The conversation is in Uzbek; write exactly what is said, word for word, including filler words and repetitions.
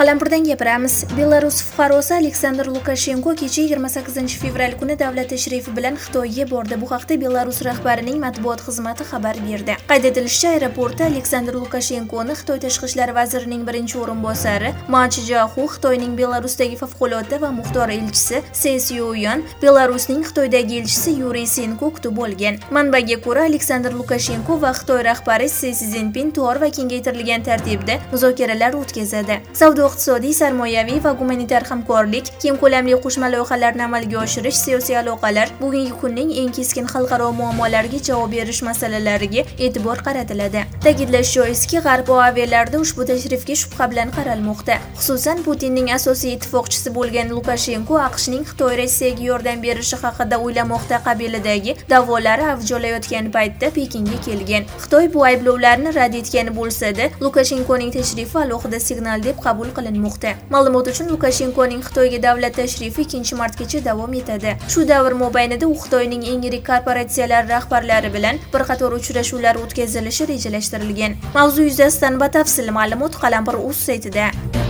Qalampirdan gapiramiz. Belarus fuqarosi Aleksandr Lukashenko kecha yigirma sakkizinchi fevral kuni davlat tashrifi bilan Xitoyga bordi. Bu haqda Belarus rahbarining matbuot xizmati xabar berdi. Qayd etilishicha, aeroportda Aleksandr Lukashenkoni Xitoy tashqi ishlar vazirining birinchi o'rinbosari Ma Chijaxu, Xitoyning Belarusdagi favqulodda va muxtor elchisi Se Syuyan, Belarusning Xitoydagi elchisi Yuriy Senko kutib olgan. Manbaga ko'ra, Aleksandr Lukashenko va Xitoy rahbari Si Szinpin tor va kengaytirilgan tartibda muzokaralar o'tkazadi. Savdo-iqtisodiy, sarmoyaviy va gumanitar hamkorlik, keng ko'lamli qo'shma loyihalarni amalga oshirish, siyosiy aloqalar, bugungi kunning eng keskin xalqaro muammolariga javob berish masalalariga e'tibor qaratiladi. Ta'kidlash joizki, G'arb OAVlarida ushbu tashrifga shubha bilan qaralmoqda. Xususan, Putinning asosiy ittifoqchisi bo'lgan Lukashenko AQShning Xitoy Rossiyaga yordam berishi haqida o'ylamoqda qabilidagi da'volari avj olayotgan paytda Pekinga kelgan. Xitoy bu ayblovlarni rad etgani bo'lsa-da, Lukashenkoning tashrifi alohida signal deb qabul qilinmoqda. Ma'lumot uchun, Lukashenkoning Xitoyga davlat tashrifi ikkinchi martgacha davom etadi. Shu davr mobaynida u Xitoyning eng yirik korporatsiyalar rahbarlari bilan bir qator uchrashuvlar o'tkazilishi rejalashtirilgan. Mavzu yuzasidan batafsil ma'lumot Qalampir.uz saytida.